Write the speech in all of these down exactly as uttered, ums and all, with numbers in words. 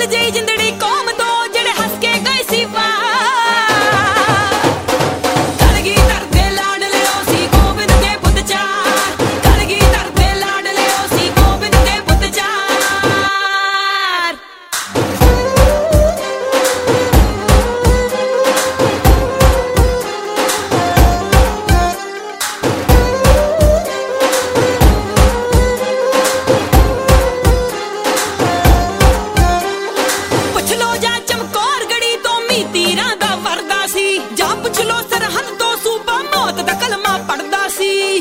ਜਿਹੀ ਜਿੰਦੜੀ ਕੌਮ ਤੋਂ ਜਿਹੜੇ ਹੱਸ ਕੇ ਗਏ ਸੀ ਵਾਹ। ਕਲਗੀਧਰ ਦੇ ਲਾਡਲਿਓ ਸੀ ਗੋਬਿੰਦ ਦੇ ਪੁੱਤ ਚਾਰ, ਕਲਗੀਧਰ ਦੇ ਲਾਡਲਿਓ ਸੀ ਗੋਬਿੰਦ ਦੇ ਪੁੱਤ ਚਾਰ। ਪੁੱਛ ਲੋ ਜਾਂ ਚਮਕੌਰ ਗੜੀ ਤੋਂ ਮੀ ਤੀਰਾਂ ਦਾ ਵਰਦਾ ਸੀ, ਜਾਂ ਪੁੱਛ ਲੋ ਸਰਹੰਦ ਤੋਂ ਸੂਬਾ ਮੌਤ ਦਾ ਕਲਮਾ ਪੜਦਾ ਸੀ।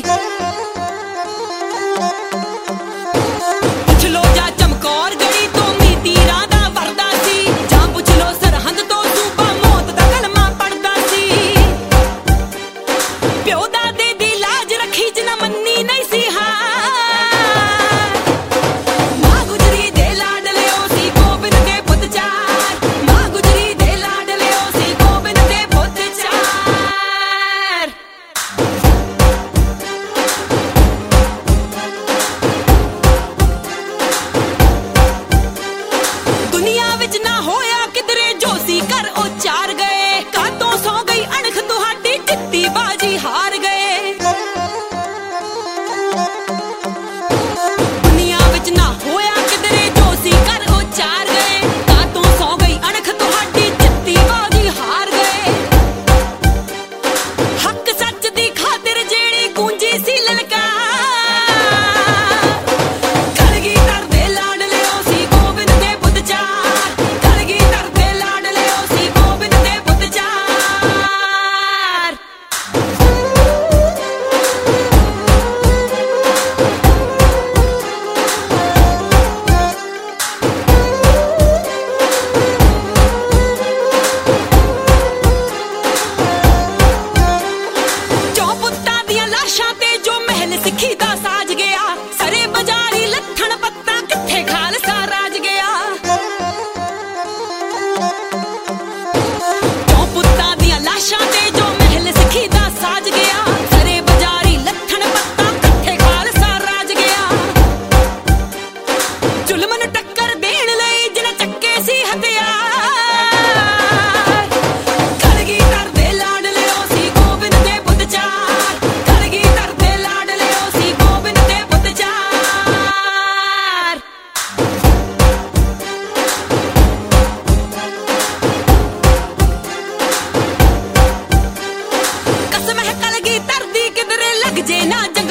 ਪੁੱਛ ਲੋ ਜਾਂ ਚਮਕੌਰ ਗੜੀ ਤੋਂ ਮੀ ਤੀਰਾਂ ਦਾ ਵਰਦਾ ਸੀ, ਜਾਂ ਪੁੱਛ ਲੋ ਸਰਹੰਦ ਤੋਂ ਸੂਬਾ ਮੌਤ ਦਾ ਕਲਮਾ ਪੜਦਾ ਸੀ। ਪਿਓ ਦਾਦੇ ਦੀ ਲਾਜ ਰੱਖੀ ਜਿਨ੍ਹਾਂ ਮੰਨੀ ਨਹੀਂ ਸੀ ਹਾਰ, ਮਾਂ ਗੁਜਰੀ ਦੇ ਲਾਡਲਿਓ ਸੀ ਗੋਬਿੰਦ ਦੇ ਪੁੱਤ ਚਾਰ, ਮਾਂ ਗੁਜਰੀ ਦੇ ਲਾਡਲਿਓ ਸੀ ਗੋਬਿੰਦ ਦੇ ਪੁੱਤ ਚਾਰ। ਦੁਨੀਆ ਵਿੱਚ ਨਾ ਹੋਇਆ ਕਿਧਰੇ ਜੋ ਸੀ ਘਰ ਉਹ ਚਾਰ ਗਏ, ਕਾਤੋਂ ਸੌ ਗਈ ਅਣਖ ਤੁਹਾਡੀ ਜਿੱਤੀ ਬਾਜੀ ਹਾਰ ਗਏ। ਦੁਨੀਆ ਵਿੱਚ ਨਾ ਹੋਇਆ ਕਿਧਰੇ ਜੋ ਸੀ ਘਰ ਉਹ ਚਾਰ ਗਏ, ਕਾਤੋਂ ਸੌ ਗਈ ਅਣਖ ਤੁਹਾਡੀ ਜਿੱਤੀ ਬਾਜੀ ਹਾਰ ਗਏ। ਹੱਕ ਸੱਚ ਦੀ ਖਾਤਰ ਜਿਹੜੀ ਗੂੰਜੀ ਸੀ ਲਲਕਾਰ, ਕਲਗੀਧਰ ਦੇ ਲਾਡਲਿਓ ਸੀ ਗੋਬਿੰਦ ਦੇ ਪੁੱਤ ਚਾਰ, ਕਲਗੀਧਰ ਦੇ ਲਾਡਲਿਓ ਸੀ ਗੋਬਿੰਦ ਦੇ ਪੁੱਤ ਚਾਰ। ਚੌ ਪੁੱਤਾਂ ਦੀਆਂ ਲਾਸ਼ਾਂ ਤੇ ਜੋ ਮਹਿਲ ਸਿੱਖੀ ਦਾ ਸਾਜ ਗਿਆ, ਸਰੇ ਬਾਜ਼ਾਰੀ ਲੱਥਣ ਪੱਤਾ ਕਿੱਥੇ ਖਾਲਸਾ ਰਾਜ ਗਿਆ। ਚੌ ਪੁੱਤਾਂ ਦੀਆਂ ਲਾਸ਼ਾਂ ਤੇ ਜੋ ਮਹਿਲ ਸਿੱਖੀ ਦਾ ਸਾਜ ਗਿਆ, ਸਰੇ ਬਾਜ਼ਾਰੀ ਲੱਥਣ ਪੱਤਾ ਕਿੱਥੇ ਖਾਲਸਾ ਰਾਜ ਗਿਆ। ਜ਼ੁਲਮ ਨੂੰ ਟੱਕਰ ਦੇਣ ਲਈ ਜਿਨ੍ਹਾਂ ਚੱਕੇ ਸੀ ਹਥਿਆਰ, ਕਲਗੀਧਰ ਦੇ ਲਾਡਲਿਓ ਸੀ ਗੋਬਿੰਦ ਦੇ ਪੁੱਤ ਚਾਰ, ਕਲਗੀਧਰ ਦੇ ਲਾਡਲਿਓ ਸੀ ਗੋਬਿੰਦ ਦੇ ਪੁੱਤ ਚਾਰ। ਕਸਮ ਹੈ ਕਲਗੀਧਰ ਦੀ ਕਿਧਰੇ ਲੱਗ ਜੇ ਨਾ